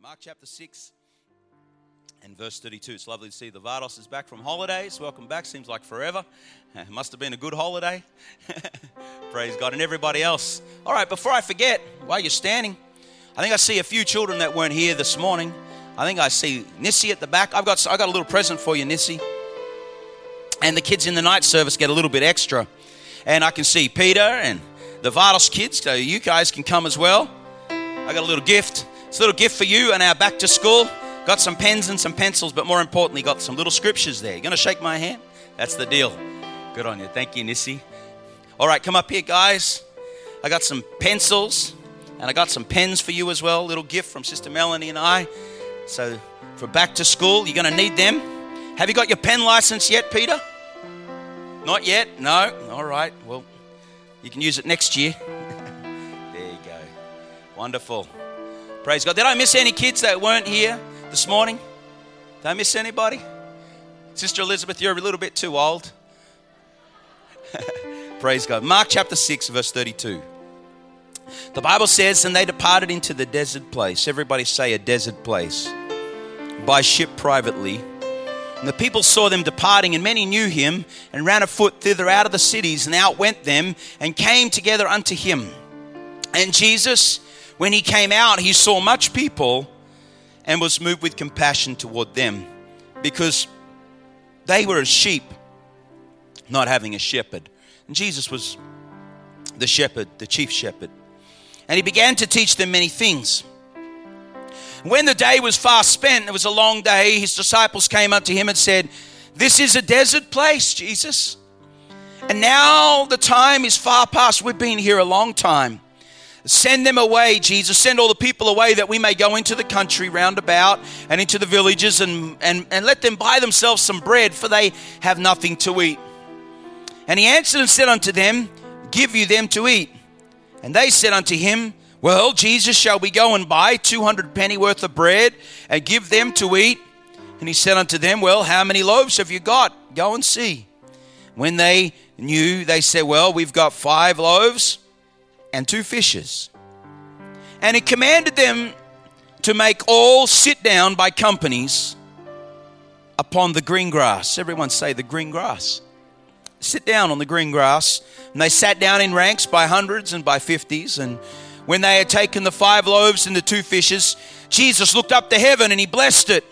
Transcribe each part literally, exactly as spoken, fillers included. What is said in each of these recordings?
Mark chapter six and verse thirty-two. It's lovely to see the Vardos is back from holidays. Welcome back. Seems like forever. It must have been a good holiday. Praise God. And everybody else. All right, before I forget, while you're standing, I think I see a few children that weren't here this morning. I think I see Nissi at the back. I've got, I got a little present for you, Nissi. And the kids in the night service get a little bit extra. And I can see Peter and the Vardos kids, so you guys can come as well. I got a little gift. It's a little gift for you and our back to school. Got some pens and some pencils, but more importantly, got some little scriptures there. You going to shake my hand? That's the deal. Good on you. Thank you, Nissi. All right, come up here, guys. I got some pencils and I got some pens for you as well. A little gift from Sister Melanie and I. So for back to school, you're going to need them. Have you got your pen license yet, Peter? Not yet? No? All right. Well, you can use it next year. There you go. Wonderful. Praise God. Did I miss any kids that weren't here this morning? Did I miss anybody? Sister Elizabeth, you're a little bit too old. Praise God. Mark chapter six, verse thirty-two. The Bible says, and they departed into the desert place. Everybody say a desert place. By ship privately. And the people saw them departing, and many knew him, and ran afoot thither out of the cities, and outwent them, and came together unto him. And Jesus, when he came out, he saw much people, and was moved with compassion toward them, because they were as sheep, not having a shepherd. And Jesus was the shepherd, the chief shepherd. And he began to teach them many things. When the day was far spent, it was a long day, his disciples came up to him and said, "This is a desert place, Jesus. And now the time is far past. We've been here a long time. Send them away, Jesus. Send all the people away that we may go into the country round about and into the villages and, and, and let them buy themselves some bread, for they have nothing to eat." And he answered and said unto them, "Give you them to eat." And they said unto him, "Well, Jesus, shall we go and buy two hundred penny worth of bread and give them to eat?" And he said unto them, "Well, how many loaves have you got? Go and see." When they knew, they said, "Well, we've got five loaves and two fishes." And he commanded them to make all sit down by companies upon the green grass. Everyone say the green grass. Sit down on the green grass. And they sat down in ranks by hundreds and by fifties. And when they had taken the five loaves and the two fishes, Jesus looked up to heaven and he blessed it.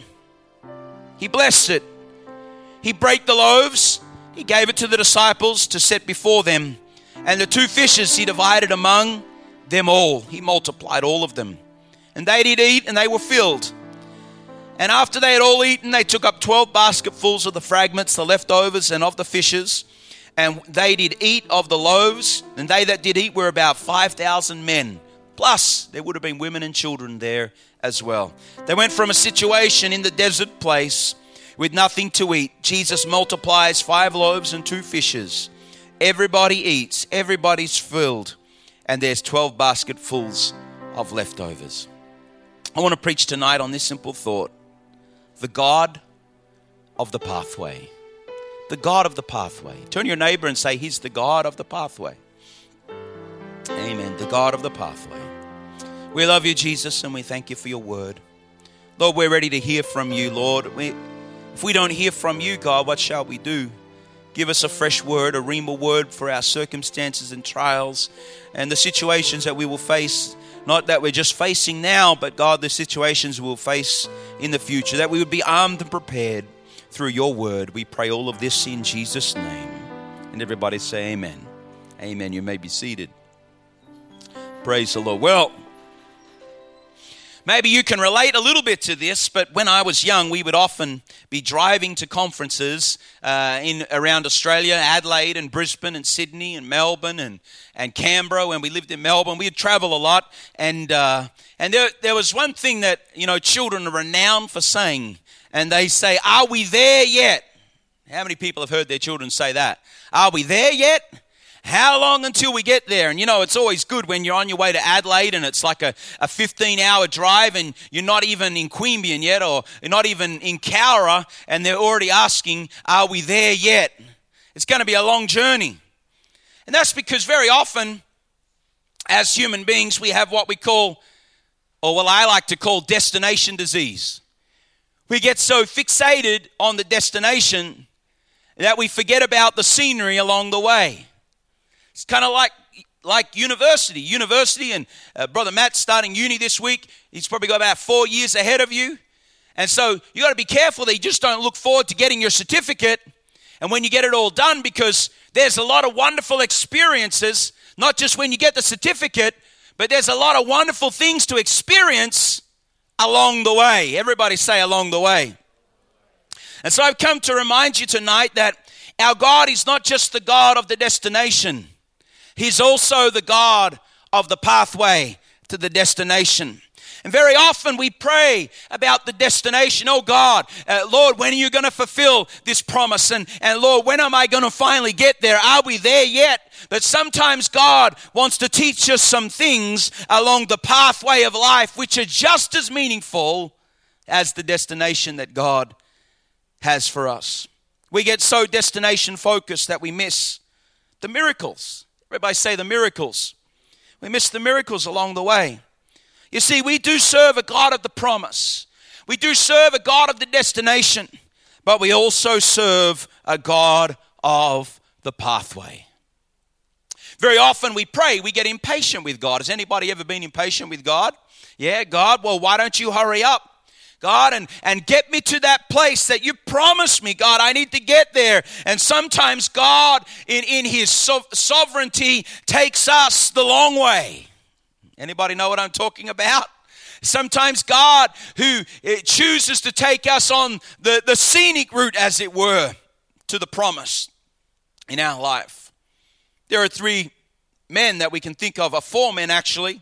He blessed it. He brake the loaves. He gave it to the disciples to set before them. And the two fishes he divided among them all. He multiplied all of them. And they did eat and they were filled. And after they had all eaten, they took up twelve basketfuls of the fragments, the leftovers, and of the fishes. And they did eat of the loaves. And they that did eat were about five thousand men. Plus, there would have been women and children there as well. They went from a situation in the desert place with nothing to eat. Jesus multiplies five loaves and two fishes. Everybody eats, everybody's filled, and there's twelve basketfuls of leftovers. I want to preach tonight on this simple thought. The God of the pathway. The God of the pathway. Turn to your neighbor and say, "He's the God of the pathway." Amen. The God of the pathway. We love you, Jesus, and we thank you for your word. Lord, we're ready to hear from you, Lord. We, if we don't hear from you, God, what shall we do? Give us a fresh word, a rhema word for our circumstances and trials and the situations that we will face. Not that we're just facing now, but God, the situations we'll face in the future. That we would be armed and prepared through your word. We pray all of this in Jesus' name. And everybody say amen. Amen. You may be seated. Praise the Lord. Well, maybe you can relate a little bit to this, but when I was young, we would often be driving to conferences uh, in around Australia, Adelaide and Brisbane and Sydney and Melbourne and, and Canberra. When we lived in Melbourne, we'd travel a lot. And uh, and there, there was one thing that, you know, children are renowned for saying, and they say, "Are we there yet?" How many people have heard their children say that? Are we there yet? How long until we get there? And you know, it's always good when you're on your way to Adelaide and it's like a, a fifteen hour drive and you're not even in Queanbeyan yet, or you're not even in Cowra, and they're already asking, "Are we there yet?" It's going to be a long journey. And that's because very often as human beings we have what we call or what I like to call destination disease. We get so fixated on the destination that we forget about the scenery along the way. It's kind of like like university. University, and uh, Brother Matt's starting uni this week. He's probably got about four years ahead of you. And so you got to be careful that you just don't look forward to getting your certificate and when you get it all done, because there's a lot of wonderful experiences, not just when you get the certificate, but there's a lot of wonderful things to experience along the way. Everybody say along the way. And so I've come to remind you tonight that our God is not just the God of the destination. He's also the God of the pathway to the destination. And very often we pray about the destination. Oh God, uh, Lord, when are you going to fulfill this promise? And, and Lord, when am I going to finally get there? Are we there yet? But sometimes God wants to teach us some things along the pathway of life which are just as meaningful as the destination that God has for us. We get so destination focused that we miss the miracles. Everybody say the miracles. We miss the miracles along the way. You see, we do serve a God of the promise. We do serve a God of the destination, but we also serve a God of the pathway. Very often we pray, we get impatient with God. Has anybody ever been impatient with God? Yeah, God, well, why don't you hurry up? God, and, and get me to that place that you promised me. God, I need to get there. And sometimes God, in, in his so- sovereignty, takes us the long way. Anybody know what I'm talking about? Sometimes God, who chooses to take us on the, the scenic route, as it were, to the promise in our life. There are three men that we can think of, or four men actually.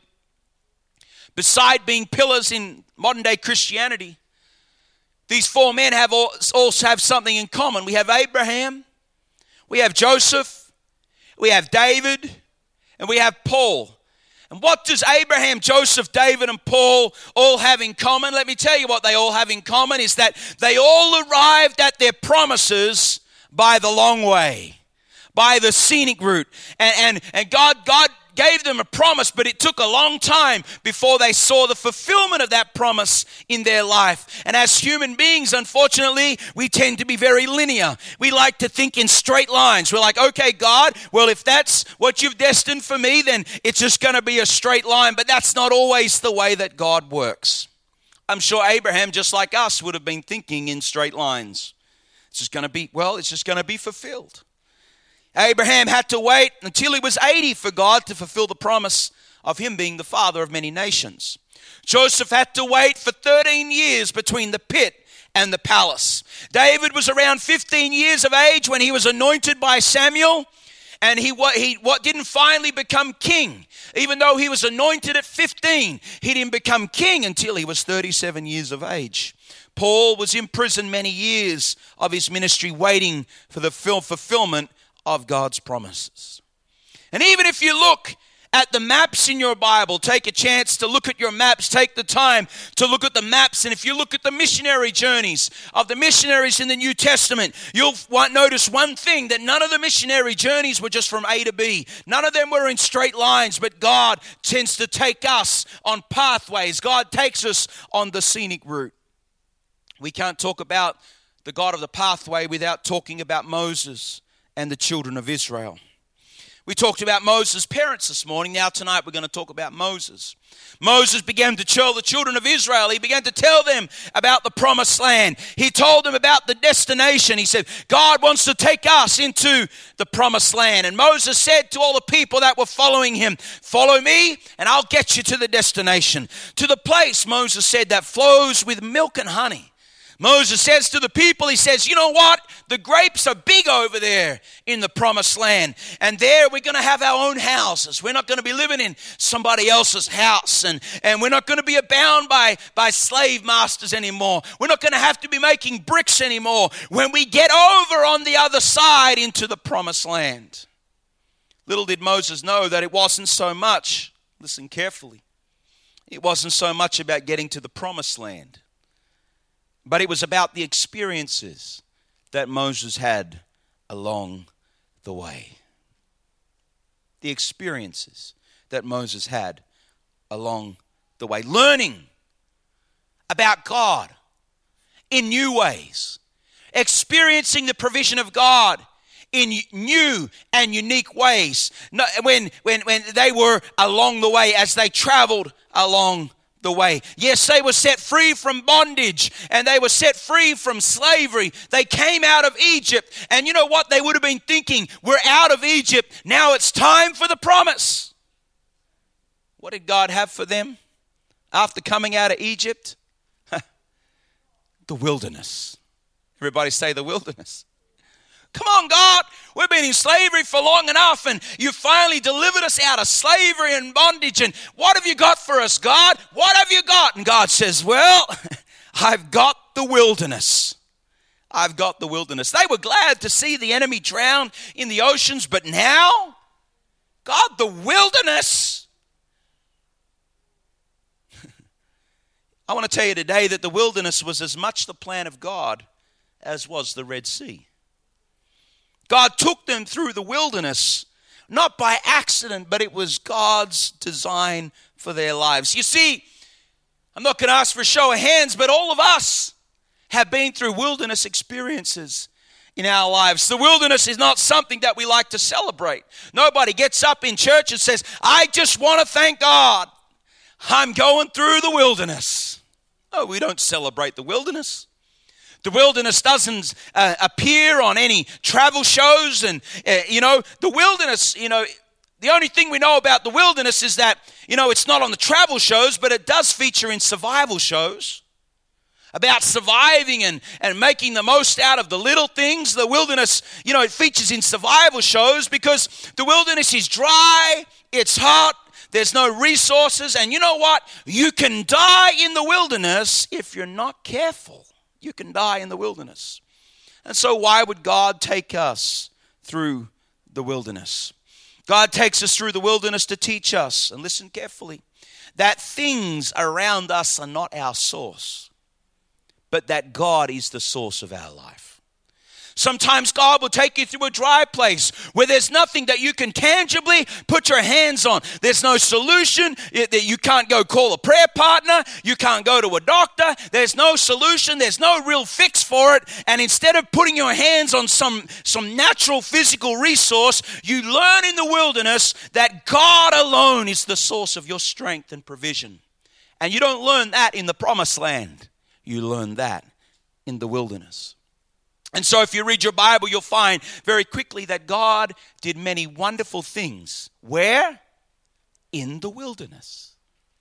Beside being pillars in modern day Christianity, these four men have all, also have something in common. We have Abraham, we have Joseph, we have David, and we have Paul. And what does Abraham, Joseph, David, and Paul all have in common? Let me tell you what they all have in common is that they all arrived at their promises by the long way, by the scenic route. And, and, and God, God gave them a promise, but it took a long time before they saw the fulfillment of that promise in their life. And as human beings, unfortunately, we tend to be very linear. We like to think in straight lines. We're like, okay, God, well, if that's what you've destined for me, then it's just going to be a straight line. But that's not always the way that God works. I'm sure Abraham, just like us, would have been thinking in straight lines. It's just going to be, well, it's just going to be fulfilled. Abraham had to wait until he was eighty for God to fulfill the promise of him being the father of many nations. Joseph had to wait for thirteen years between the pit and the palace. David was around fifteen years of age when he was anointed by Samuel, and he, he what didn't finally become king. Even though he was anointed at fifteen, he didn't become king until he was thirty-seven years of age. Paul was in prison many years of his ministry waiting for the fulfillment of God's promises. And even if you look at the maps in your Bible, take a chance to look at your maps, take the time to look at the maps, and if you look at the missionary journeys of the missionaries in the New Testament, you'll notice one thing, that none of the missionary journeys were just from A to B. None of them were in straight lines, but God tends to take us on pathways. God takes us on the scenic route. We can't talk about the God of the pathway without talking about Moses and the children of Israel. We talked about Moses' parents this morning. Now tonight we're going to talk about Moses. Moses began to tell the children of Israel. He began to tell them about the promised land. He told them about the destination. He said, God wants to take us into the promised land. And Moses said to all the people that were following him, follow me and I'll get you to the destination. To the place, Moses said, that flows with milk and honey. Moses says to the people, he says, you know what? The grapes are big over there in the promised land. And there we're going to have our own houses. We're not going to be living in somebody else's house. And, and we're not going to be bound by, by slave masters anymore. We're not going to have to be making bricks anymore when we get over on the other side into the promised land. Little did Moses know that it wasn't so much, listen carefully, it wasn't so much about getting to the promised land. But it was about the experiences that Moses had along the way. The experiences that Moses had along the way. Learning about God in new ways. Experiencing the provision of God in new and unique ways. When, when, when they were along the way, as they traveled along the way. Yes, they were set free from bondage and they were set free from slavery. They came out of Egypt, and you know what they would have been thinking? We're out of Egypt. Now it's time for the promise. What did God have for them after coming out of Egypt? The wilderness. Everybody say the wilderness. Come on, God, we've been in slavery for long enough, and you finally delivered us out of slavery and bondage. And what have you got for us, God? What have you got? And God says, well, I've got the wilderness. I've got the wilderness. They were glad to see the enemy drown in the oceans, but now, God, the wilderness. I want to tell you today that the wilderness was as much the plan of God as was the Red Sea. God took them through the wilderness, not by accident, but it was God's design for their lives. You see, I'm not going to ask for a show of hands, but all of us have been through wilderness experiences in our lives. The wilderness is not something that we like to celebrate. Nobody gets up in church and says, I just want to thank God I'm going through the wilderness. No, we don't celebrate the wilderness. The wilderness doesn't uh, appear on any travel shows. And, uh, you know, the wilderness, you know, the only thing we know about the wilderness is that, you know, it's not on the travel shows, but it does feature in survival shows about surviving and, and making the most out of the little things. The wilderness, you know, it features in survival shows because the wilderness is dry, it's hot, there's no resources. And you know what? You can die in the wilderness if you're not careful. You can die in the wilderness. And so why would God take us through the wilderness? God takes us through the wilderness to teach us, and listen carefully, that things around us are not our source, but that God is the source of our life. Sometimes God will take you through a dry place where there's nothing that you can tangibly put your hands on. There's no solution. You can't go call a prayer partner. You can't go to a doctor. There's no solution. There's no real fix for it. And instead of putting your hands on some, some natural physical resource, you learn in the wilderness that God alone is the source of your strength and provision. And you don't learn that in the promised land. You learn that in the wilderness. And so if you read your Bible, you'll find very quickly that God did many wonderful things. Where? In the wilderness.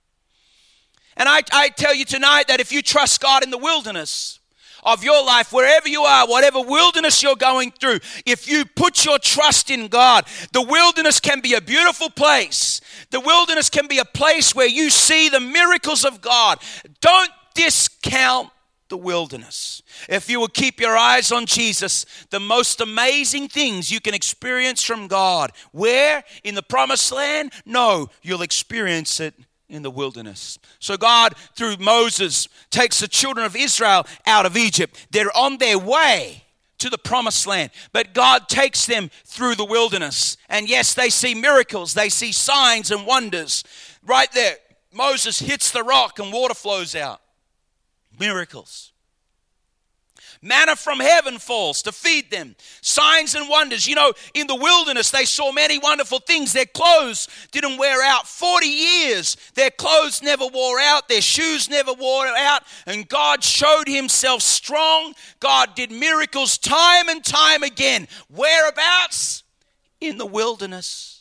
And I, I tell you tonight that if you trust God in the wilderness of your life, wherever you are, whatever wilderness you're going through, if you put your trust in God, the wilderness can be a beautiful place. The wilderness can be a place where you see the miracles of God. Don't discount the wilderness. If you will keep your eyes on Jesus, the most amazing things you can experience from God. Where? In the promised land? No, you'll experience it in the wilderness. So God, through Moses, takes the children of Israel out of Egypt. They're on their way to the promised land, but God takes them through the wilderness. And yes, they see miracles. They see signs and wonders. Right there, Moses hits the rock and water flows out. Miracles. Manna from heaven falls to feed them. Signs and wonders. You know, in the wilderness, they saw many wonderful things. Their clothes didn't wear out. forty years, their clothes never wore out. Their shoes never wore out. And God showed himself strong. God did miracles time and time again. Whereabouts? In the wilderness.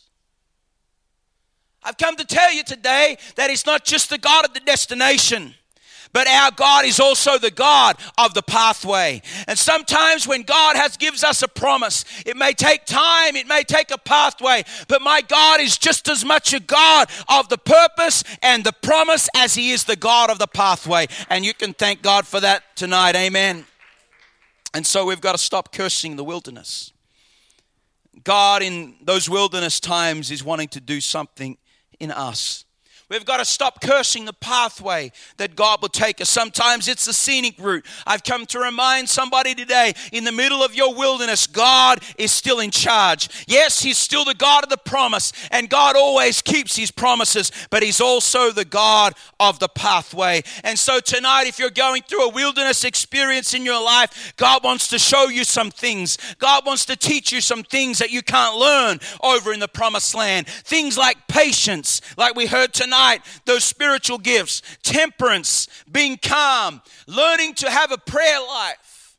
I've come to tell you today that he's not just the God of the destination, but our God is also the God of the pathway. And sometimes when God has gives us a promise, it may take time, it may take a pathway, but my God is just as much a God of the purpose and the promise as he is the God of the pathway. And you can thank God for that tonight. Amen. And so we've got to stop cursing the wilderness. God in those wilderness times is wanting to do something in us. We've got to stop cursing the pathway that God will take us. Sometimes it's the scenic route. I've come to remind somebody today, in the middle of your wilderness, God is still in charge. Yes, He's still the God of the promise, and God always keeps His promises, but He's also the God of the pathway. And so tonight, if you're going through a wilderness experience in your life, God wants to show you some things. God wants to teach you some things that you can't learn over in the promised land. Things like patience, like we heard tonight. Those spiritual gifts, temperance, being calm, learning to have a prayer life.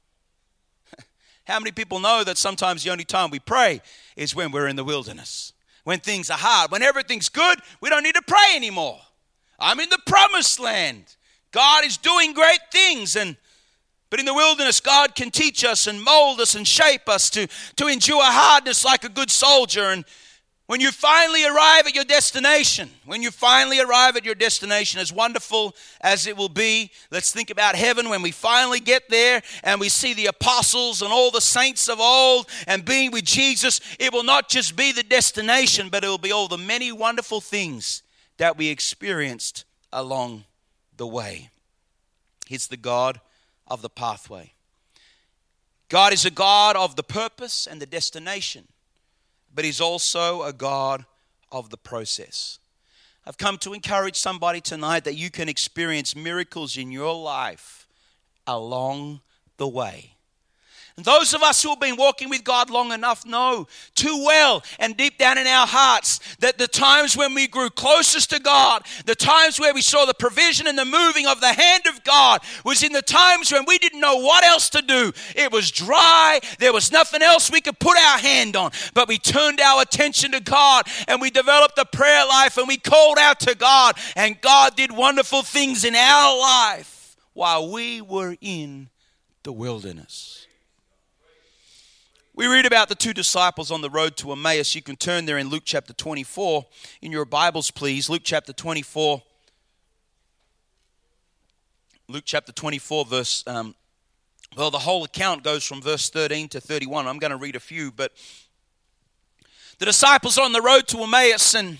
How many people know that sometimes the only time we pray is when we're in the wilderness? When things are hard, when everything's good, we don't need to pray anymore. I'm in the promised land. God is doing great things, and but in the wilderness, God can teach us and mold us and shape us to, to endure hardness like a good soldier. And when you finally arrive at your destination, when you finally arrive at your destination, as wonderful as it will be, let's think about heaven when we finally get there and we see the apostles and all the saints of old and being with Jesus. It will not just be the destination, but it will be all the many wonderful things that we experienced along the way. He's the God of the pathway. God is a God of the purpose and the destination, but He's also a God of the process. I've come to encourage somebody tonight that you can experience miracles in your life along the way. And those of us who have been walking with God long enough know too well and deep down in our hearts that the times when we grew closest to God, the times where we saw the provision and the moving of the hand of God, was in the times when we didn't know what else to do. It was dry. There was nothing else we could put our hand on. But we turned our attention to God and we developed a prayer life and we called out to God, and God did wonderful things in our life while we were in the wilderness. We read about the two disciples on the road to Emmaus. You can turn there in Luke chapter twenty-four in your Bibles, please. Luke chapter twenty-four. Luke chapter twenty-four, verse, um, well, the whole account goes from verse thirteen to thirty-one. I'm going to read a few, but the disciples on the road to Emmaus, and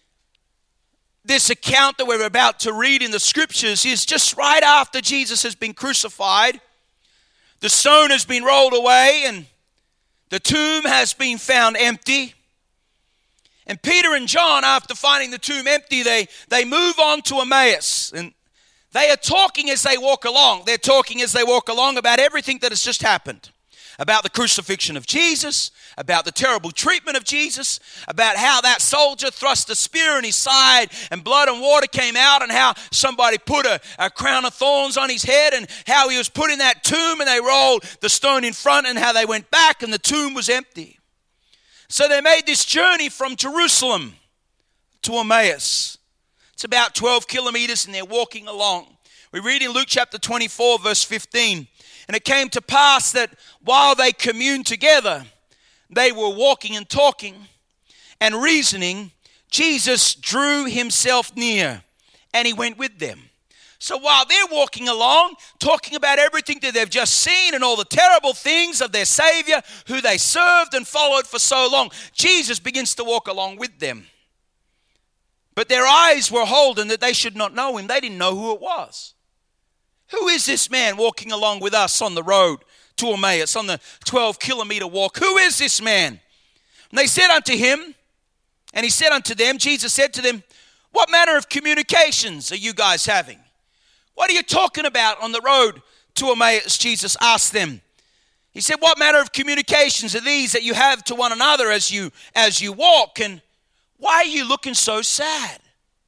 this account that we're about to read in the scriptures is just right after Jesus has been crucified. The stone has been rolled away, and the tomb has been found empty. And Peter and John, after finding the tomb empty, they, they move on to Emmaus. And they are talking as they walk along. They're talking as they walk along about everything that has just happened. About the crucifixion of Jesus, about the terrible treatment of Jesus, about how that soldier thrust a spear in his side and blood and water came out, and how somebody put a, a crown of thorns on his head, and how he was put in that tomb and they rolled the stone in front, and how they went back and the tomb was empty. So they made this journey from Jerusalem to Emmaus. It's about twelve kilometers and they're walking along. We read in Luke chapter twenty-four, verse fifteen. And it came to pass that while they communed together, they were walking and talking and reasoning. Jesus drew himself near and he went with them. So while they're walking along, talking about everything that they've just seen and all the terrible things of their Savior, who they served and followed for so long, Jesus begins to walk along with them. But their eyes were holden that they should not know him. They didn't know who it was. Who is this man walking along with us on the road to Emmaus, on the twelve kilometer walk? Who is this man? And they said unto him, and he said unto them, Jesus said to them, what manner of communications are you guys having? What are you talking about on the road to Emmaus? Jesus asked them. He said, what manner of communications are these that you have to one another as you as you walk? And why are you looking so sad?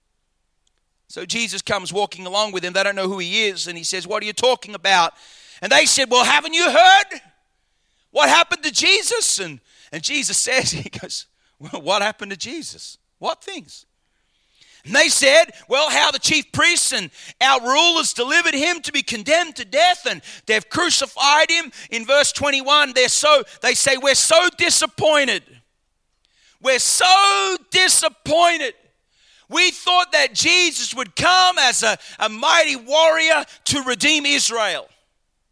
So Jesus comes walking along with them. They don't know who he is. And he says, what are you talking about? And they said, well, haven't you heard what happened to Jesus? And, and Jesus says, he goes, well, what happened to Jesus? What things? And they said, well, how the chief priests and our rulers delivered him to be condemned to death, and they've crucified him. In verse twenty-one, they're so they say, we're so disappointed. We're so disappointed. We thought that Jesus would come as a, a mighty warrior to redeem Israel.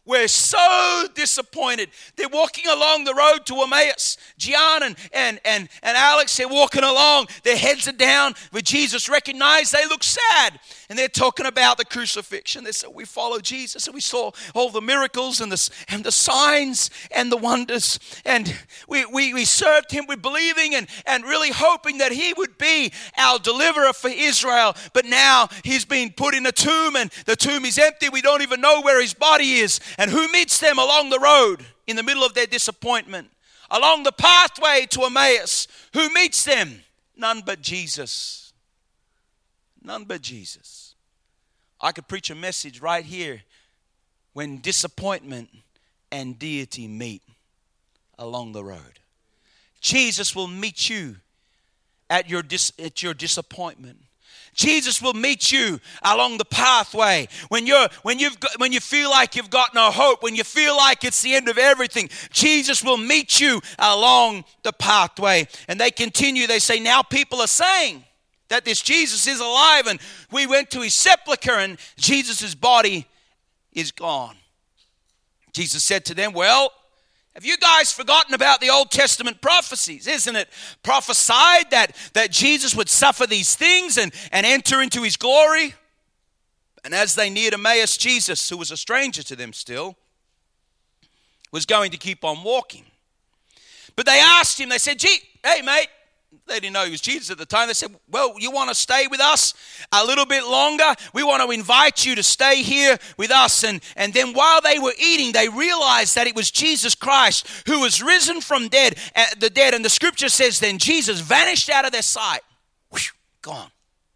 were so disappointed. They're walking along the road to Emmaus. Gian and, and, and, and Alex, they're walking along. Their heads are down. With Jesus recognized, they look sad. And they're talking about the crucifixion. They said, we followed Jesus and we saw all the miracles and the, and the signs and the wonders. And we, we, we served him with believing and, and really hoping that he would be our deliverer for Israel. But now he's been put in a tomb and the tomb is empty. We don't even know where his body is. And who meets them along the road in the middle of their disappointment? Along the pathway to Emmaus. Who meets them? None but Jesus. None but Jesus. I could preach a message right here when disappointment and deity meet along the road. Jesus will meet you at your dis- at your disappointment. Jesus will meet you along the pathway when you're when you've got, when you feel like you've got no hope, when you feel like it's the end of everything. Jesus will meet you along the pathway. And they continue. They say, now people are saying that this Jesus is alive, and we went to his sepulcher and Jesus' body is gone. Jesus said to them, well, have you guys forgotten about the Old Testament prophecies? Isn't it prophesied that, that Jesus would suffer these things and, and enter into his glory? And as they neared Emmaus, Jesus, who was a stranger to them still, was going to keep on walking. But they asked him, they said, gee, hey mate, they didn't know he was Jesus at the time. They said, well, you want to stay with us a little bit longer? We want to invite you to stay here with us. And, and then while they were eating, they realized that it was Jesus Christ who was risen from dead, uh, the dead. And the scripture says then Jesus vanished out of their sight. Whew, gone.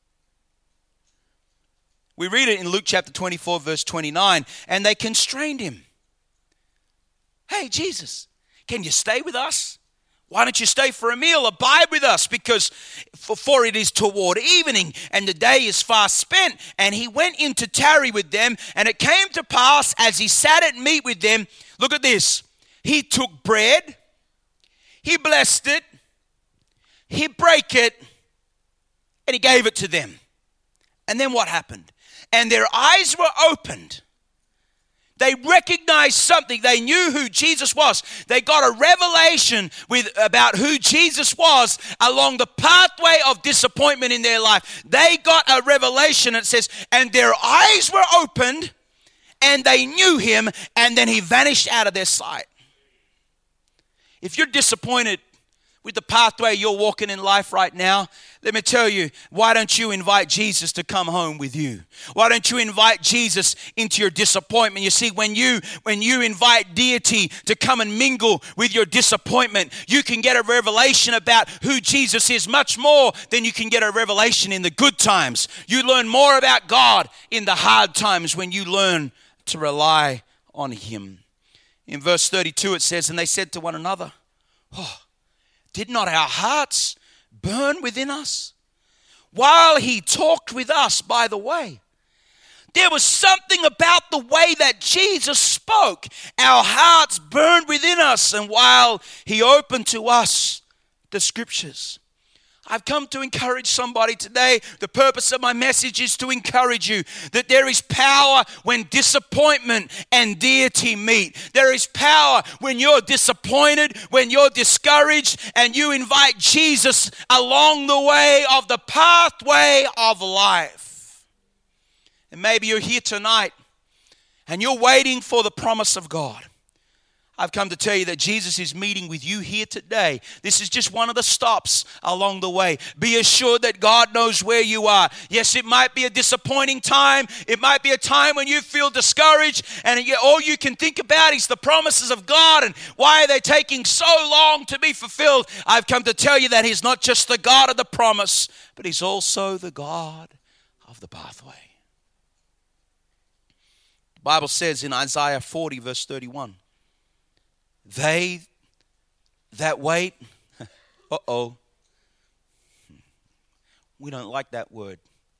We read it in Luke chapter twenty-four, verse twenty-nine. And they constrained him. Hey, Jesus, can you stay with us? Why don't you stay for a meal? Abide with us, because for, for it is toward evening, and the day is fast spent. And he went in to tarry with them, and it came to pass as he sat at meat with them, look at this, he took bread, he blessed it, he brake it, and he gave it to them. And then what happened? And their eyes were opened. They recognized something. They knew who Jesus was. They got a revelation with about who Jesus was along the pathway of disappointment in their life. They got a revelation. It says, and their eyes were opened, and they knew him, and then he vanished out of their sight. If you're disappointed with the pathway you're walking in life right now, let me tell you, why don't you invite Jesus to come home with you? Why don't you invite Jesus into your disappointment? You see, when you when you invite deity to come and mingle with your disappointment, you can get a revelation about who Jesus is much more than you can get a revelation in the good times. You learn more about God in the hard times when you learn to rely on him. In verse thirty-two it says, and they said to one another, oh, did not our hearts burn within us while he talked with us by the way? There was something about the way that Jesus spoke. Our hearts burned within us, and while he opened to us the scriptures. I've come to encourage somebody today. The purpose of my message is to encourage you that there is power when disappointment and deity meet. There is power when you're disappointed, when you're discouraged, and you invite Jesus along the way of the pathway of life. And maybe you're here tonight and you're waiting for the promise of God. I've come to tell you that Jesus is meeting with you here today. This is just one of the stops along the way. Be assured that God knows where you are. Yes, it might be a disappointing time. It might be a time when you feel discouraged and all you can think about is the promises of God and why are they taking so long to be fulfilled. I've come to tell you that he's not just the God of the promise, but he's also the God of the pathway. The Bible says in Isaiah forty, verse thirty-one, they that wait, uh-oh, we don't like that word.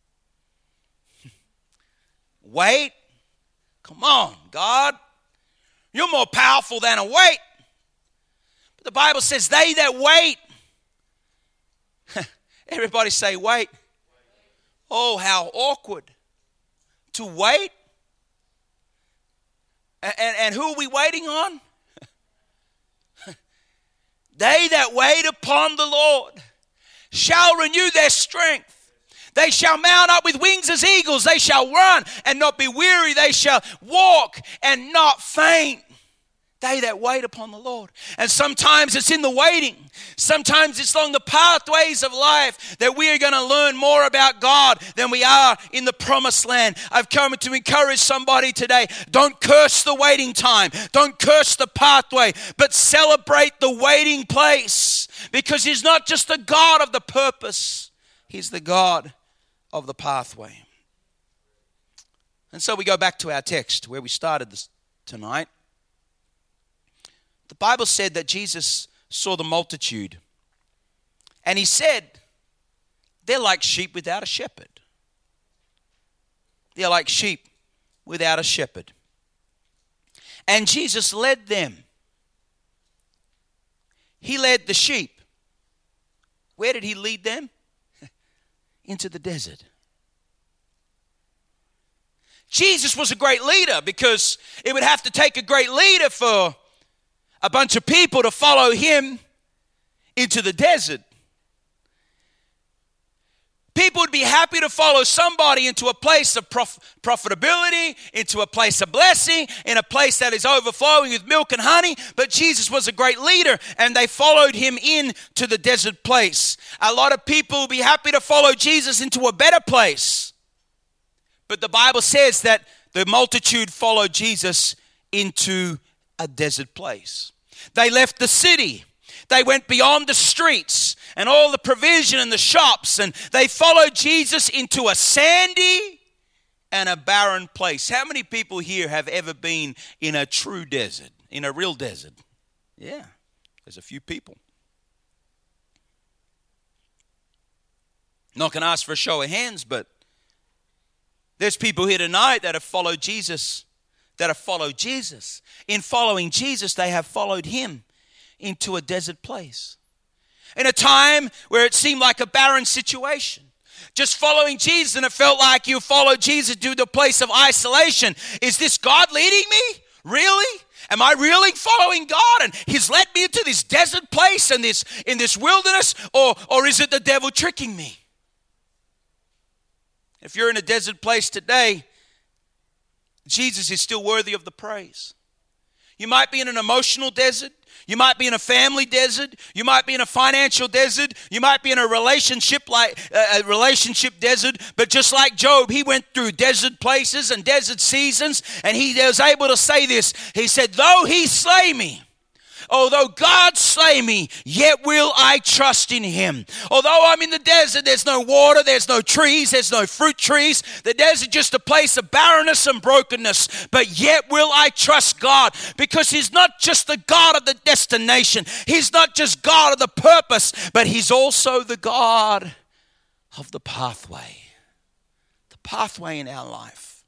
Wait? Come on, God. You're more powerful than a wait. But the Bible says they that wait. Everybody say wait. Oh, how awkward. To wait? And, and, and who are we waiting on? They that wait upon the Lord shall renew their strength. They shall mount up with wings as eagles. They shall run and not be weary. They shall walk and not faint. They that wait upon the Lord. And sometimes it's in the waiting. Sometimes it's along the pathways of life that we are going to learn more about God than we are in the promised land. I've come to encourage somebody today. Don't curse the waiting time. Don't curse the pathway, but celebrate the waiting place. Because He's not just the God of the purpose. He's the God of the pathway. And so we go back to our text where we started this tonight. The Bible said that Jesus saw the multitude. And He said, they're like sheep without a shepherd. They're like sheep without a shepherd. And Jesus led them. He led the sheep. Where did He lead them? Into the desert. Jesus was a great leader because it would have to take a great leader for a bunch of people to follow Him into the desert. People would be happy to follow somebody into a place of prof- profitability, into a place of blessing, in a place that is overflowing with milk and honey. But Jesus was a great leader, and they followed Him into the desert place. A lot of people would be happy to follow Jesus into a better place. But the Bible says that the multitude followed Jesus into a desert place. They left the city. They went beyond the streets and all the provision and the shops, and they followed Jesus into a sandy and a barren place. How many people here have ever been in a true desert, in a real desert? Yeah, there's a few people. Not going to ask for a show of hands, but there's people here tonight that have followed Jesus, that have followed Jesus. In following Jesus, they have followed Him into a desert place. In a time where it seemed like a barren situation. Just following Jesus, and it felt like you followed Jesus to the place of isolation. Is this God leading me? Really? Am I really following God? And He's led me into this desert place and this in this wilderness? Or, or is it the devil tricking me? If you're in a desert place today, Jesus is still worthy of the praise. You might be in an emotional desert. You might be in a family desert. You might be in a financial desert. You might be in a relationship like uh, a relationship desert. But just like Job, he went through desert places and desert seasons, and he was able to say this. He said, "Though He slay me, although God slay me, yet will I trust in Him." Although I'm in the desert, there's no water, there's no trees, there's no fruit trees. The desert is just a place of barrenness and brokenness. But yet will I trust God, because He's not just the God of the destination. He's not just God of the purpose, but He's also the God of the pathway. The pathway in our life.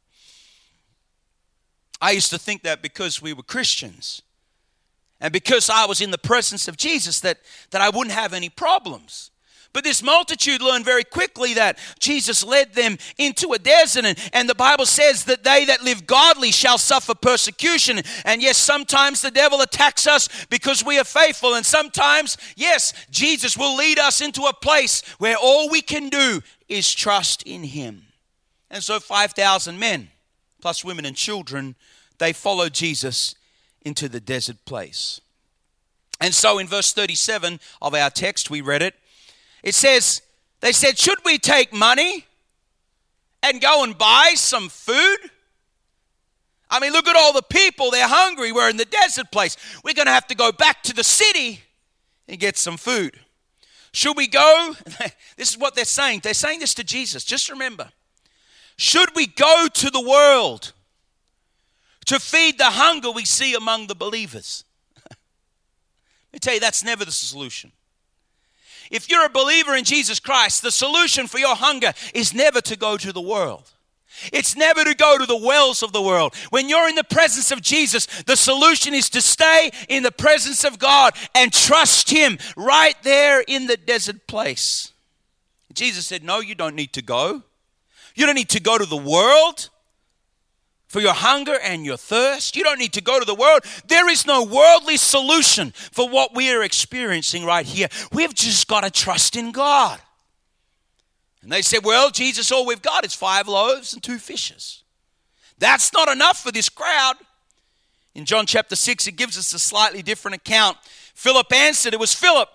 I used to think that because we were Christians, and because I was in the presence of Jesus, that, that I wouldn't have any problems. But this multitude learned very quickly that Jesus led them into a desert. And, and the Bible says that they that live godly shall suffer persecution. And yes, sometimes the devil attacks us because we are faithful. And sometimes, yes, Jesus will lead us into a place where all we can do is trust in Him. And so five thousand men, plus women and children, they followed Jesus into the desert place. And so in verse thirty-seven of our text, we read it, it says, they said, "Should we take money and go and buy some food?" I mean, look at all the people. They're hungry. We're in the desert place. We're going to have to go back to the city and get some food. Should we go? This is what they're saying. They're saying this to Jesus. Just remember, should we go to the world to feed the hunger we see among the believers? Let me tell you, that's never the solution. If you're a believer in Jesus Christ, the solution for your hunger is never to go to the world. It's never to go to the wells of the world. When you're in the presence of Jesus, the solution is to stay in the presence of God and trust Him right there in the desert place. Jesus said, "No, you don't need to go. You don't need to go to the world for your hunger and your thirst. You don't need to go to the world. There is no worldly solution for what we are experiencing right here. We've just got to trust in God. And they said, well, Jesus, all we've got is five loaves and two fishes. That's not enough for this crowd. In John chapter six, it gives us a slightly different account. Philip answered, it was Philip.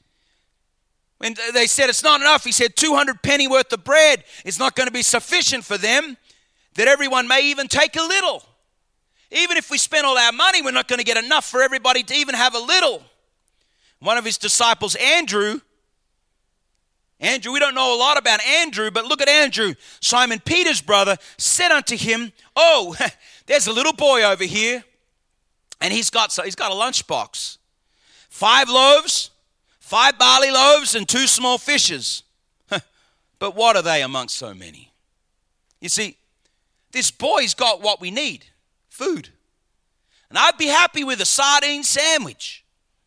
When they said it's not enough, he said two hundred penny worth of bread is not going to be sufficient for them, that everyone may even take a little. Even if we spend all our money, we're not going to get enough for everybody to even have a little. One of his disciples, Andrew, Andrew, we don't know a lot about Andrew, but look at Andrew, Simon Peter's brother, said unto him, oh, there's a little boy over here, and he's got, so he's got a lunchbox. Five loaves, five barley loaves, and two small fishes. But what are they amongst so many? You see, this boy's got what we need, food. And I'd be happy with a sardine sandwich.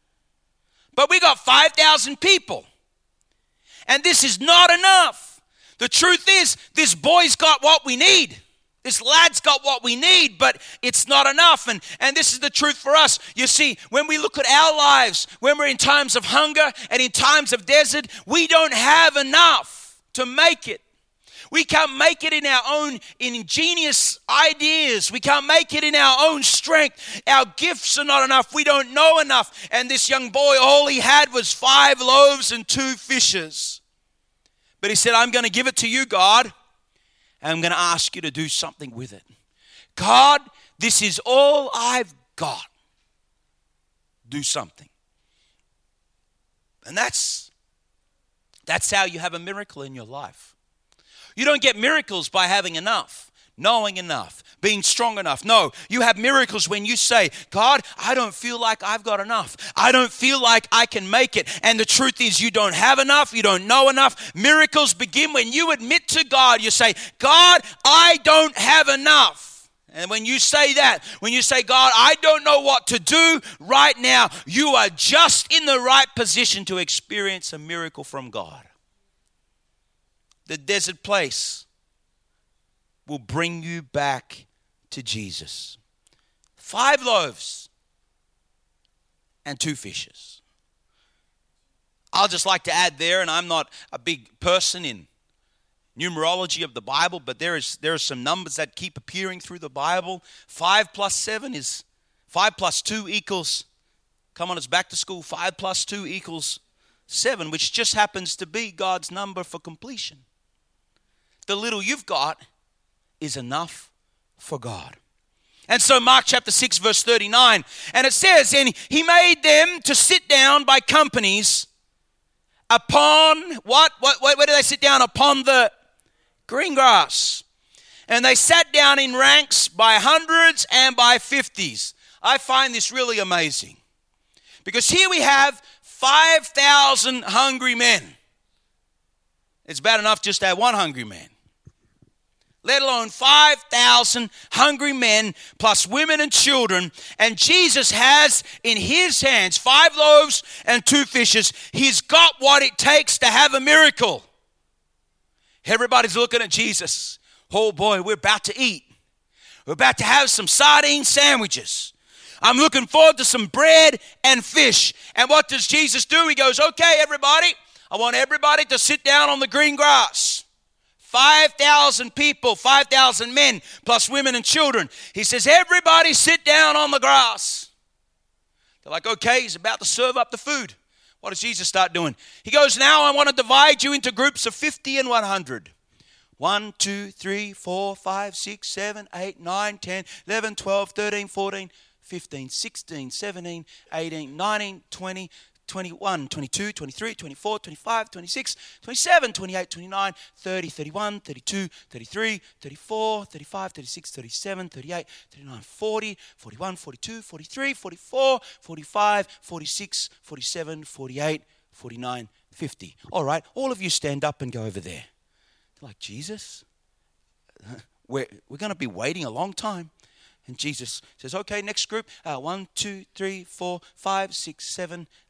But we got five thousand people. And this is not enough. The truth is, this boy's got what we need. This lad's got what we need, but it's not enough. And, and this is the truth for us. You see, when we look at our lives, when we're in times of hunger and in times of desert, we don't have enough to make it. We can't make it in our own ingenious ideas. We can't make it in our own strength. Our gifts are not enough. We don't know enough. And this young boy, all he had was five loaves and two fishes. But he said, I'm going to give it to you, God. And I'm going to ask you to do something with it. God, this is all I've got. Do something. And that's, that's how you have a miracle in your life. You don't get miracles by having enough, knowing enough, being strong enough. No, you have miracles when you say, God, I don't feel like I've got enough. I don't feel like I can make it. And the truth is you don't have enough. You don't know enough. Miracles begin when you admit to God. You say, God, I don't have enough. And when you say that, when you say, God, I don't know what to do right now, you are just in the right position to experience a miracle from God. The desert place will bring you back to Jesus. Five loaves and two fishes. I'll just like to add there, and I'm not a big person in numerology of the Bible, but there is there are some numbers that keep appearing through the Bible. Five plus seven is, five plus two equals, come on, it's back to school. Five plus two equals seven, which just happens to be God's number for completion. The little you've got is enough for God. And so Mark chapter six verse thirty-nine, and it says, and he made them to sit down by companies upon, what? What? Where do they sit down? Upon the green grass. And they sat down in ranks by hundreds and by fifties. I find this really amazing. Because here we have five thousand hungry men. It's bad enough just to have one hungry man. Let alone five thousand hungry men plus women and children. And Jesus has in his hands five loaves and two fishes. He's got what it takes to have a miracle. Everybody's looking at Jesus. Oh boy, we're about to eat. We're about to have some sardine sandwiches. I'm looking forward to some bread and fish. And what does Jesus do? He goes, okay, everybody, I want everybody to sit down on the green grass. five thousand people, five thousand men, plus women and children. He says, everybody sit down on the grass. They're like, okay, he's about to serve up the food. What does Jesus start doing? He goes, now I want to divide you into groups of fifty and one hundred. one, two, three, four, five, six, seven, eight, nine, ten, eleven, twelve, thirteen, fourteen, fifteen, sixteen, seventeen, eighteen, nineteen, twenty, twenty-one, twenty-two, twenty-three, twenty-four, twenty-five, twenty-six, twenty-seven, twenty-eight, twenty-nine, thirty, thirty-one, thirty-two, thirty-three, thirty-four, thirty-five, thirty-six, thirty-seven, thirty-eight, thirty-nine, forty, forty-one, forty-two, forty-three, forty-four, forty-five, forty-six, forty-seven, forty-eight, forty-nine, fifty. All right, all of you stand up and go over there. They're like, Jesus, we're, we're going to be waiting a long time. And Jesus says, okay, next group, uh, one, two, three, four, five, six, seven, eight,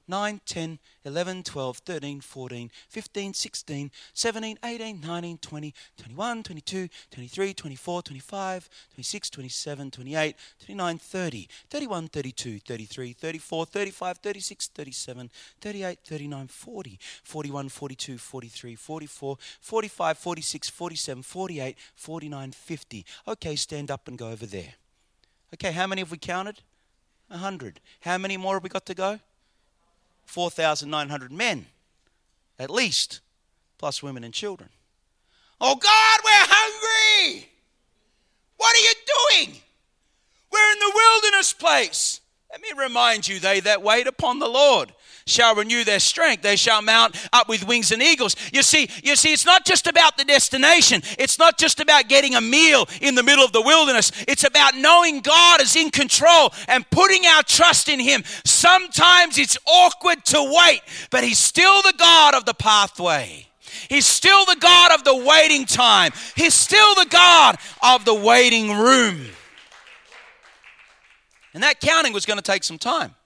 nine, ten, eleven, twelve, thirteen, fourteen, fifteen, sixteen, seventeen, eighteen, nineteen, twenty, twenty-one, twenty-two, twenty-three, twenty-four, twenty-five, twenty-six, twenty-seven, twenty-eight, twenty-nine, thirty, thirty-one, thirty-two, thirty-three, thirty-four, thirty-five, thirty-six, thirty-seven, thirty-eight, thirty-nine, forty, forty-one, forty-two, forty-three, forty-four, forty-five, forty-six, forty-seven, forty-eight, forty-nine, fifty. Okay, stand up and go over there. Okay, how many have we counted? A hundred. How many more have we got to go? four thousand nine hundred men, at least, plus women and children. Oh God, we're hungry. What are you doing? We're in the wilderness place. Let me remind you, they that wait upon the Lord shall renew their strength. They shall mount up with wings and eagles. You see, you see, it's not just about the destination. It's not just about getting a meal in the middle of the wilderness. It's about knowing God is in control and putting our trust in Him. Sometimes it's awkward to wait, but He's still the God of the pathway. He's still the God of the waiting time. He's still the God of the waiting room. And that counting was going to take some time.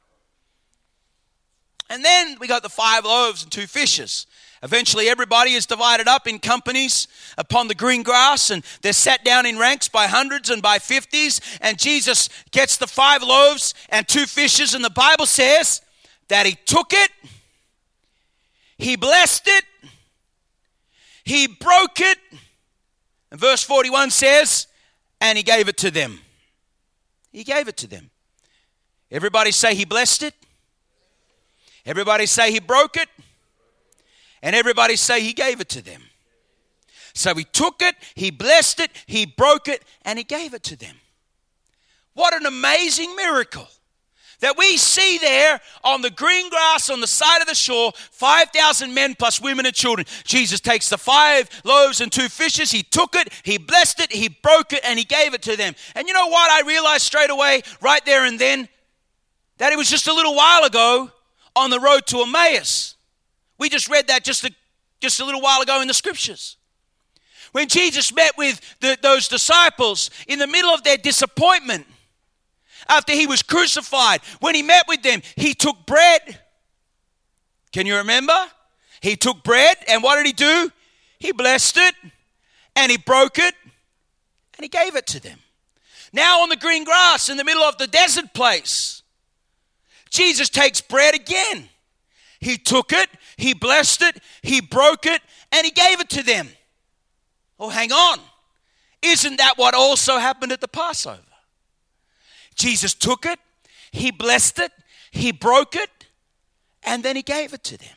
And then we got the five loaves and two fishes. Eventually everybody is divided up in companies upon the green grass, and they're sat down in ranks by hundreds and by fifties. And Jesus gets the five loaves and two fishes, and the Bible says that He took it, He blessed it, He broke it, and verse forty-one says, and He gave it to them. He gave it to them. Everybody say He blessed it. Everybody say He broke it. And everybody say He gave it to them. So He took it, He blessed it, He broke it, and He gave it to them. What an amazing miracle that we see there on the green grass on the side of the shore, five thousand men plus women and children. Jesus takes the five loaves and two fishes. He took it, He blessed it, He broke it, and He gave it to them. And you know what? I realized straight away, right there and then, that it was just a little while ago on the road to Emmaus. We just read that just a, just a little while ago in the scriptures. When Jesus met with the, those disciples in the middle of their disappointment, after He was crucified, when He met with them, He took bread. Can you remember? He took bread, and what did He do? He blessed it, and He broke it, and He gave it to them. Now on the green grass in the middle of the desert place, Jesus takes bread again. He took it, He blessed it, He broke it, and He gave it to them. Oh, hang on. Isn't that what also happened at the Passover? Jesus took it, He blessed it, He broke it, and then He gave it to them.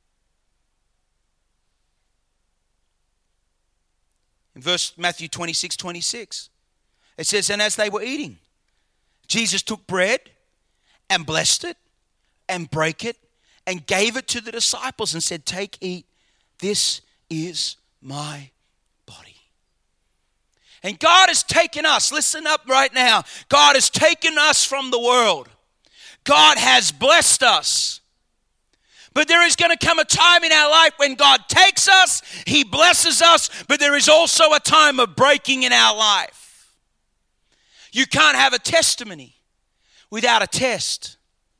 In verse Matthew twenty-six, twenty-six, it says, and as they were eating, Jesus took bread and blessed it and brake it and gave it to the disciples and said, take, eat, this is my body. And God has taken us, listen up right now, God has taken us from the world. God has blessed us. But there is going to come a time in our life when God takes us, He blesses us, but there is also a time of breaking in our life. You can't have a testimony without a test.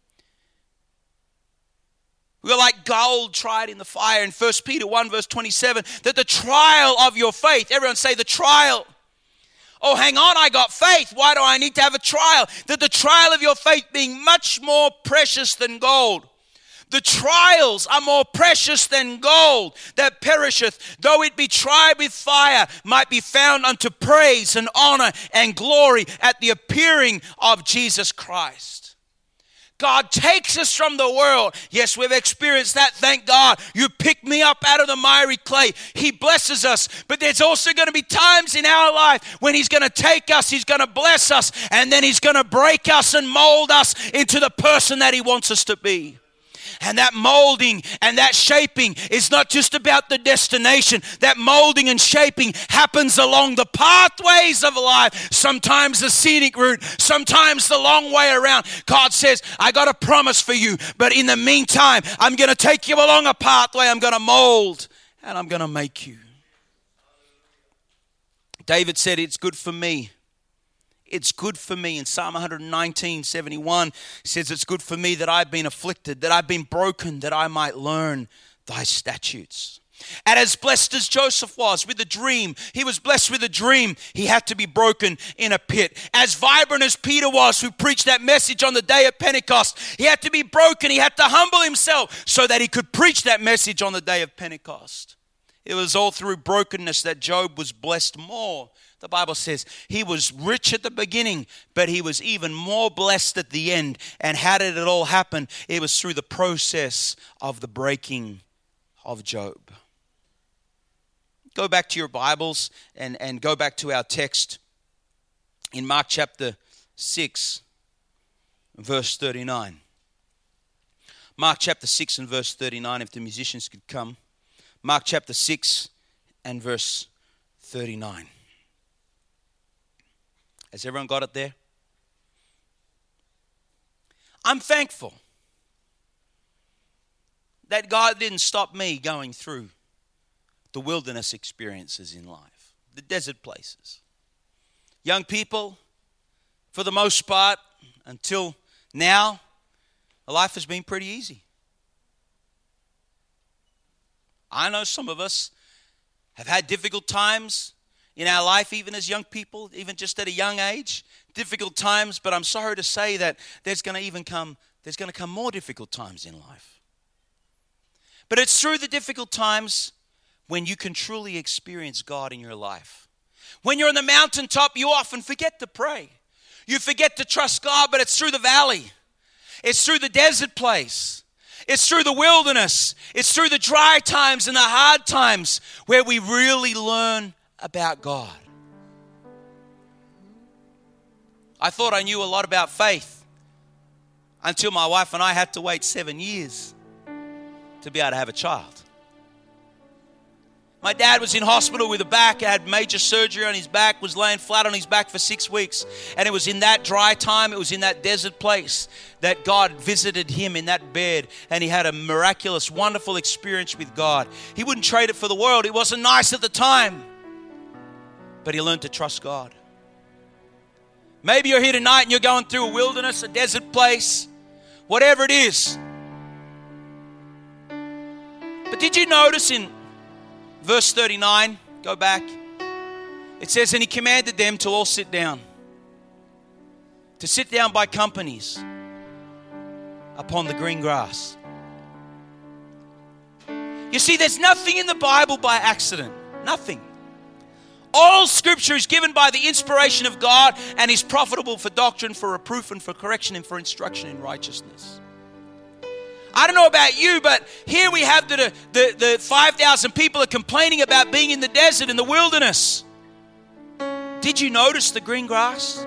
We're like gold tried in the fire in First Peter one verse twenty-seven, that the trial of your faith, everyone say the trial. Oh, hang on, I got faith. Why do I need to have a trial? That the trial of your faith being much more precious than gold. The trials are more precious than gold that perisheth, though it be tried with fire, might be found unto praise and honor and glory at the appearing of Jesus Christ. God takes us from the world. Yes, we've experienced that. Thank God. You picked me up out of the miry clay. He blesses us. But there's also going to be times in our life when He's going to take us, He's going to bless us, and then He's going to break us and mold us into the person that He wants us to be. And that molding and that shaping is not just about the destination. That molding and shaping happens along the pathways of life. Sometimes the scenic route, sometimes the long way around. God says, I got a promise for you, but in the meantime, I'm going to take you along a pathway. I'm going to mold and I'm going to make you. David said, it's good for me It's good for me. In Psalm one nineteen, seventy-one, says it's good for me that I've been afflicted, that I've been broken, that I might learn thy statutes. And as blessed as Joseph was with a dream, he was blessed with a dream. He had to be broken in a pit. As vibrant as Peter was, who preached that message on the day of Pentecost, he had to be broken. He had to humble himself so that he could preach that message on the day of Pentecost. It was all through brokenness that Job was blessed more. The Bible says he was rich at the beginning, but he was even more blessed at the end. And how did it all happen? It was through the process of the breaking of Job. Go back to your Bibles and, and go back to our text in Mark chapter six, verse thirty-nine. Mark chapter six and verse thirty-nine, if the musicians could come. Mark chapter six and verse thirty-nine. Has everyone got it there? I'm thankful that God didn't stop me going through the wilderness experiences in life, the desert places. Young people, for the most part, until now, life has been pretty easy. I know some of us have had difficult times in our life, even as young people, even just at a young age, difficult times, but I'm sorry to say that there's going to even come, there's going to come more difficult times in life. But it's through the difficult times when you can truly experience God in your life. When you're on the mountaintop, you often forget to pray. You forget to trust God, but it's through the valley. It's through the desert place. It's through the wilderness. It's through the dry times and the hard times where we really learn about God. I thought I knew a lot about faith until my wife and I had to wait seven years to be able to have a child. My dad was in hospital with a back, had major surgery on his back, was laying flat on his back for six weeks. And it was in that dry time, it was in that desert place that God visited him in that bed. And he had a miraculous, wonderful experience with God. He wouldn't trade it for the world. It wasn't nice at the time, but he learned to trust God. Maybe you're here tonight and you're going through a wilderness, a desert place, whatever it is. But did you notice in verse thirty-nine, go back. It says, and he commanded them to all sit down. To sit down by companies upon the green grass. You see, there's nothing in the Bible by accident. Nothing. All scripture is given by the inspiration of God and is profitable for doctrine, for reproof, and for correction, and for instruction in righteousness. I don't know about you, but here we have the, the, the five thousand people are complaining about being in the desert, in the wilderness. Did you notice the green grass?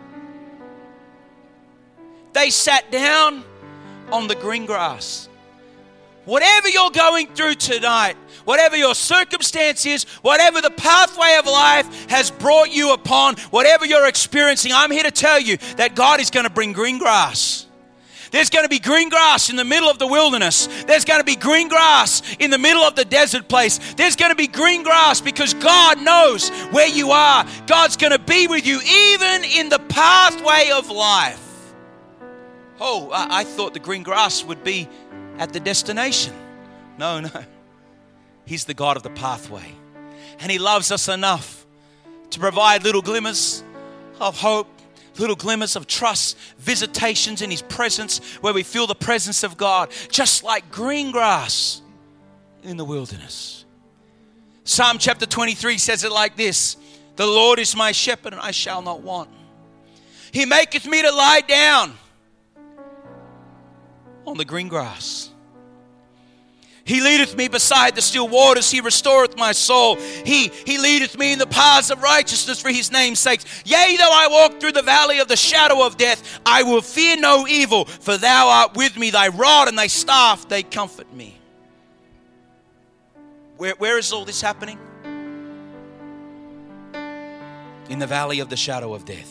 They sat down on the green grass. Whatever you're going through tonight, whatever your circumstance is, whatever the pathway of life has brought you upon, whatever you're experiencing, I'm here to tell you that God is going to bring green grass. There's going to be green grass in the middle of the wilderness. There's going to be green grass in the middle of the desert place. There's going to be green grass because God knows where you are. God's going to be with you even in the pathway of life. Oh, I, I thought the green grass would be at the destination. No, no. He's the God of the pathway. And He loves us enough to provide little glimmers of hope, little glimmers of trust, visitations in His presence where we feel the presence of God, just like green grass in the wilderness. Psalm chapter twenty-three says it like this: the Lord is my shepherd and I shall not want. He maketh me to lie down on the green grass. He leadeth me beside the still waters. He restoreth my soul. He, he leadeth me in the paths of righteousness for His name's sake. Yea, though I walk through the valley of the shadow of death, I will fear no evil, for Thou art with me. Thy rod and Thy staff, they comfort me. Where, where is all this happening? In the valley of the shadow of death.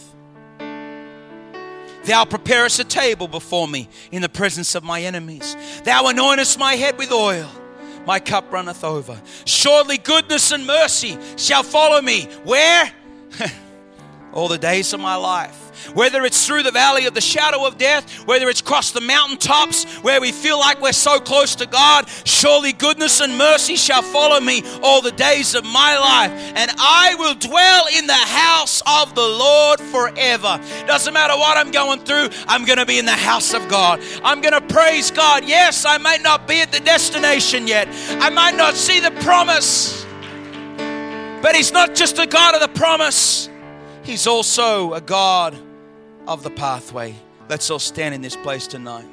Thou preparest a table before me in the presence of my enemies. Thou anointest my head with oil. My cup runneth over. Surely goodness and mercy shall follow me. Where? all the days of my life. Whether it's through the valley of the shadow of death, whether it's across the mountaintops where we feel like we're so close to God, surely goodness and mercy shall follow me all the days of my life, and I will dwell in the house of the Lord forever. Doesn't matter what I'm going through, I'm going to be in the house of God. I'm going to praise God. Yes, I might not be at the destination yet. I might not see the promise, but He's not just a God of the promise. He's also a God of the pathway. Let's all stand in this place tonight.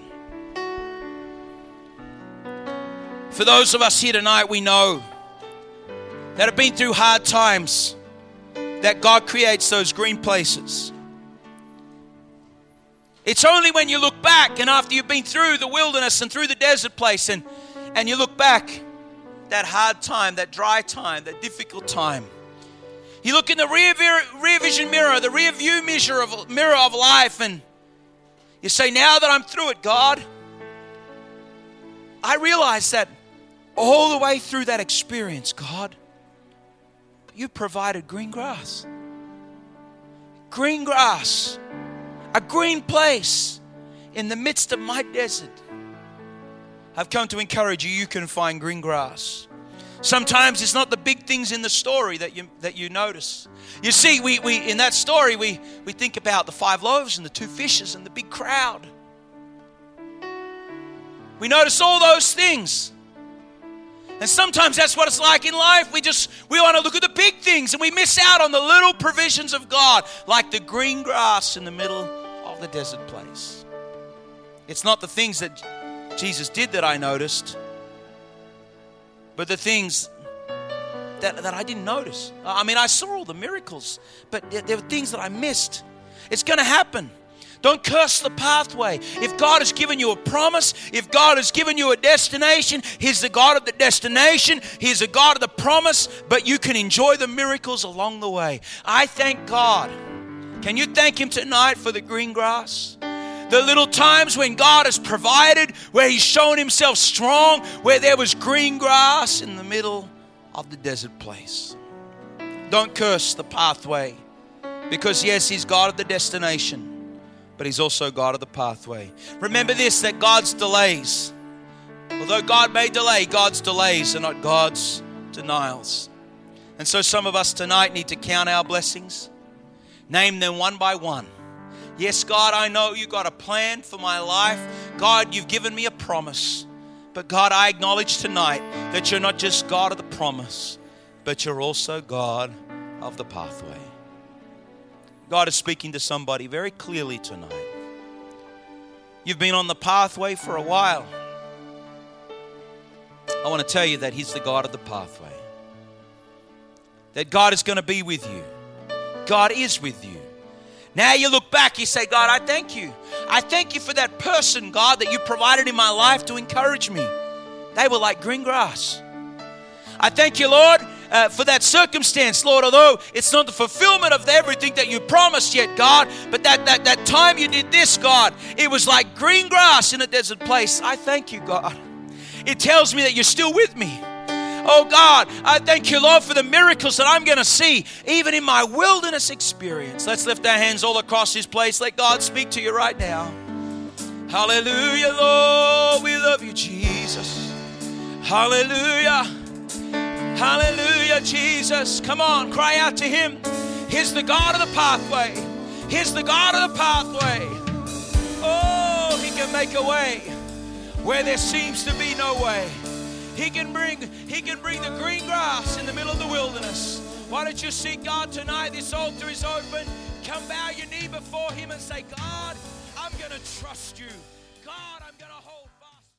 For those of us here tonight, we know that have been through hard times, that God creates those green places. It's only when you look back and after you've been through the wilderness and through the desert place and, and you look back, that hard time, that dry time, that difficult time, you look in the rear, rear vision mirror, the rear view mirror of, mirror of life, and you say, now that I'm through it, God, I realize that all the way through that experience, God, you provided green grass. Green grass. A green place in the midst of my desert. I've come to encourage you, you can find green grass. Sometimes it's not the big things in the story that you that you notice. You see, we, we in that story, we, we think about the five loaves and the two fishes and the big crowd. We notice all those things. And sometimes that's what it's like in life. We just, we want to look at the big things and we miss out on the little provisions of God, like the green grass in the middle of the desert place. It's not the things that Jesus did that I noticed, but the things that, that I didn't notice. I mean, I saw all the miracles, but there were things that I missed. It's going to happen. Don't curse the pathway. If God has given you a promise, if God has given you a destination, He's the God of the destination. He's the God of the promise, but you can enjoy the miracles along the way. I thank God. Can you thank Him tonight for the green grass? The little times when God has provided, where He's shown Himself strong, where there was green grass in the middle of the desert place. Don't curse the pathway, because yes, He's God of the destination, but He's also God of the pathway. Remember this, that God's delays, although God may delay, God's delays are not God's denials. And so some of us tonight need to count our blessings, name them one by one. Yes, God, I know you got a plan for my life. God, you've given me a promise. But God, I acknowledge tonight that you're not just God of the promise, but you're also God of the pathway. God is speaking to somebody very clearly tonight. You've been on the pathway for a while. I want to tell you that He's the God of the pathway. That God is going to be with you. God is with you. Now you look back, you say, God, I thank you. I thank you for that person, God, that you provided in my life to encourage me. They were like green grass. I thank you, Lord, uh, for that circumstance, Lord, although it's not the fulfillment of everything that you promised yet, God, but that, that, that time you did this, God, it was like green grass in a desert place. I thank you, God. It tells me that you're still with me. Oh God, I thank you, Lord, for the miracles that I'm going to see even in my wilderness experience. Let's lift our hands all across this place. Let God speak to you right now. Hallelujah, Lord. We love you, Jesus. Hallelujah. Hallelujah, Jesus. Come on, cry out to Him. He's the God of the pathway. He's the God of the pathway. Oh, He can make a way where there seems to be no way. He can bring, He can bring the green grass in the middle of the wilderness. Why don't you seek God tonight? This altar is open. Come bow your knee before Him and say, God, I'm going to trust you. God, I'm going to hold